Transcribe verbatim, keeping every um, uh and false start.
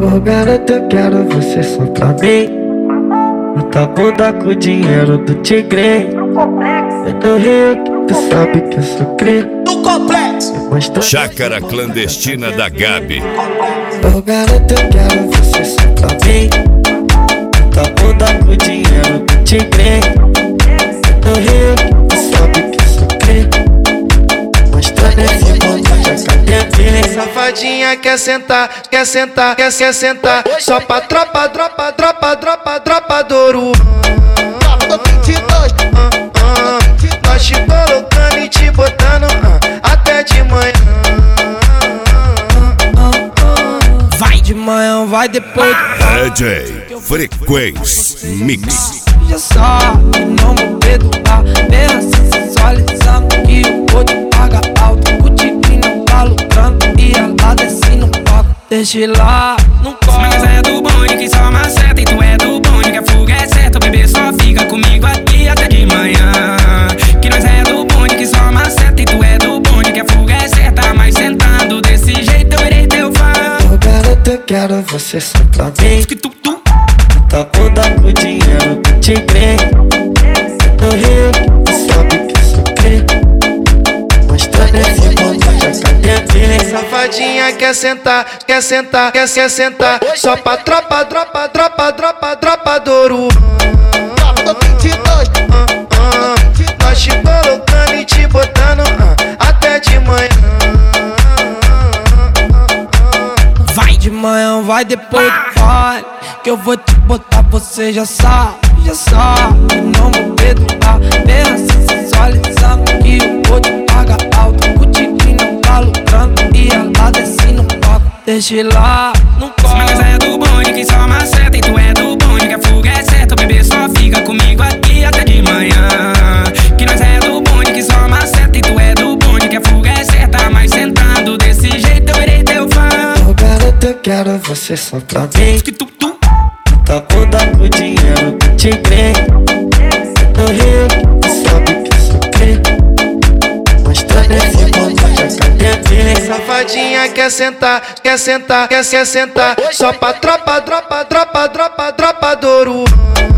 Ô garota, eu quero você só pra mim. Bota a bunda com o dinheiro do tigre. Eu tô rico, tu sabe que eu sou cri. No complexo. Chácara clandestina da Gabi. Ô garota, eu quero você só pra mim. Bota a bunda com o dinheiro do tigre. Eu tô rico, tu sabe que eu sou cri. Mostrando esse mundo já cadê. Safadinha quer sentar, quer sentar, quer, quer sentar. Só pra tropa, dropa, dropa, dropa, dropa Douro. Nós te colocando e te botando até de manhã. Vai de manhã, vai depois. D J Frequência Mix. Já sabe, não vou perdoar. Mesmo assim sensualizando que eu vou te pagar alto. O tigre não tá lucrando e ela desce no palco. Deixa lá, não corre. Mas é do bonde que só maceta e tu é do bonde que a fuga é certa. O bebê só fica comigo aqui até de manhã. Que nós é do bonde que só maceta e tu é do bonde que a fuga é certa. Mas sentando desse jeito eu irei teu fã. Ô garota, eu quero você só pra mim. Que tu, tu. Bota a bunda com o dinheiro do tigre. Eu tô rico, tu sabe que eu sou cri. Mostrando esse mundo já cadê. Safadinha quer sentar, quer sentar, quer, quer sentar. Só pra tropa, dropa, dropa, dropa, dropa Douro. Nós te colocando e te botando até de manhã. Vai de manhã, vai depois do baile. Que eu vou te botar, você já sabe, já sabe. Não vou perdoar. Mesmo assim sensualizando que eu vou te pagar alto. O tigre não tá lucrando e ela desce no palco. Deixa lá, não corre. Mas é do bonde que só maceta e tu é do bonde que a fuga é certa. O bebê só fica comigo aqui até de manhã. Que nós é do bonde que só maceta e tu é do bonde que a fuga é certa. Mas sentando desse jeito eu irei teu fã. Ô garota, eu quero você só pra mim. Que tu, tu. Bota a bunda com o dinheiro do tigre. Eu tô rico, tu sabe que eu sou cri. Mostrando esse mundo já cadê. Safadinha quer sentar, quer sentar, quer, quer sentar. Só pra tropa, dropa, dropa, dropa, dropa Douro.